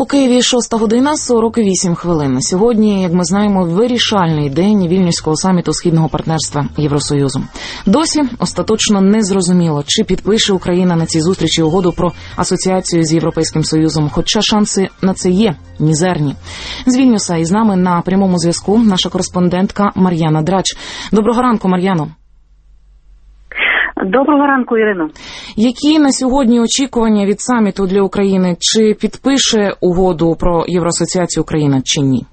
У Києві 6 година 48 хвилин. Сьогодні, як ми знаємо, вирішальний день Вільнюського саміту Східного партнерства Євросоюзу. Досі остаточно не зрозуміло, чи підпише Україна на цій зустрічі угоду про асоціацію з Європейським Союзом, хоча шанси на це є мізерні. З Вільнюса із нами на прямому зв'язку наша кореспондентка Мар'яна Драч. Доброго ранку, Мар'яно. Доброго ранку, Ірино. Які на сьогодні очікування від саміту для України? Чи підпише угоду про Євроасоціацію Україна, чи ні?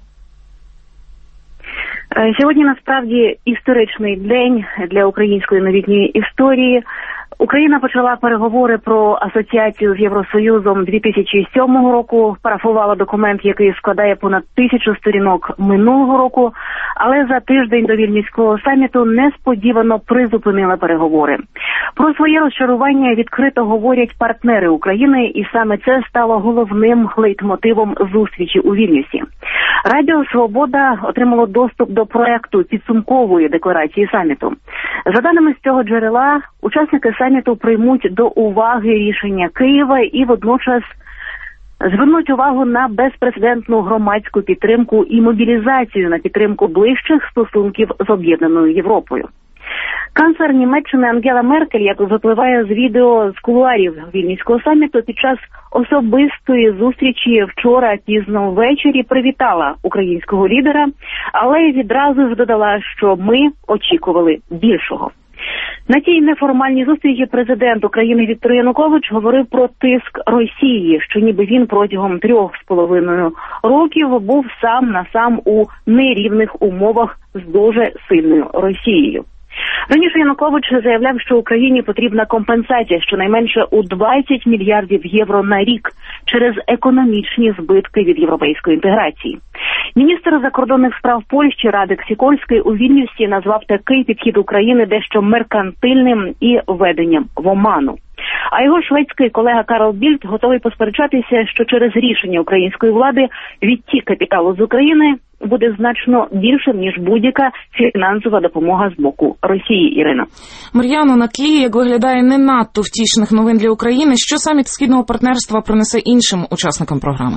Сьогодні, насправді, історичний день для української новітньої історії. Україна почала переговори про асоціацію з Євросоюзом 2007 року, парафувала документ, який складає понад 1000 сторінок минулого року, але за тиждень до Вільнюського саміту несподівано призупинила переговори. Про своє розчарування відкрито говорять партнери України, і саме це стало головним лейтмотивом зустрічі у Вільнюсі. Радіо «Свобода» отримало доступ до проекту підсумкової декларації саміту. За даними з цього джерела, учасники саміту приймуть до уваги рішення Києва і водночас звернуть увагу на безпрецедентну громадську підтримку і мобілізацію на підтримку ближчих стосунків з об'єднаною Європою. Канцлер Німеччини Ангела Меркель, як випливає з відео з кулуарів Вільнюського саміту, під час особистої зустрічі вчора пізно ввечері привітала українського лідера, але відразу ж додала, що ми очікували більшого. На цій неформальній зустрічі президент України Віктор Янукович говорив про тиск Росії, що ніби він протягом 3,5 років був сам на сам у нерівних умовах з дуже сильною Росією. Раніше Янукович заявляв, що Україні потрібна компенсація щонайменше у 20 мільярдів євро на рік через економічні збитки від європейської інтеграції. Міністр закордонних справ Польщі Радек Сікорський у Вільнюсі назвав такий підхід України дещо меркантильним і введенням в оману. А його шведський колега Карл Більд готовий посперечатися, що через рішення української влади відтік капіталу з України буде значно більшим, ніж будь-яка фінансова допомога з боку Росії, Ірина. Мар'яно, на тлі, як виглядає, не надто втішних новин для України, що саміт Східного партнерства принесе іншим учасникам програми?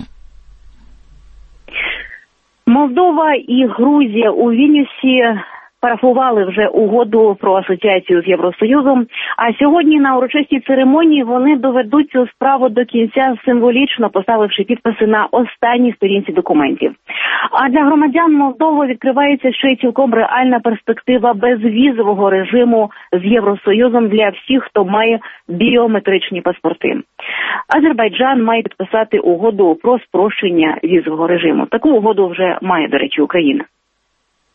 Молдова і Грузія у Вільнюсі парафували вже угоду про асоціацію з Євросоюзом, а сьогодні на урочистій церемонії вони доведуть цю справу до кінця, символічно поставивши підписи на останній сторінці документів. А для громадян Молдови відкривається ще й цілком реальна перспектива безвізового режиму з Євросоюзом для всіх, хто має біометричні паспорти. Азербайджан має підписати угоду про спрощення візового режиму. Таку угоду вже має, до речі, Україна.